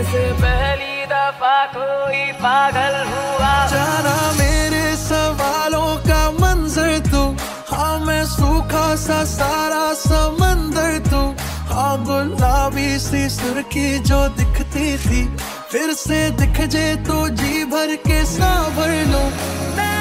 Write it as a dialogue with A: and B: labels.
A: जैसे पहली दफा कोई पागल हुआ।
B: जाना मेरे सवालों का मंजर तू, हाँ मैं सूखा सा सारा समंदर तू। हाँ गुलाबी सी सुर्खी जो दिखती थी, फिर से दिख जे तो जी भर के सांभर लूं।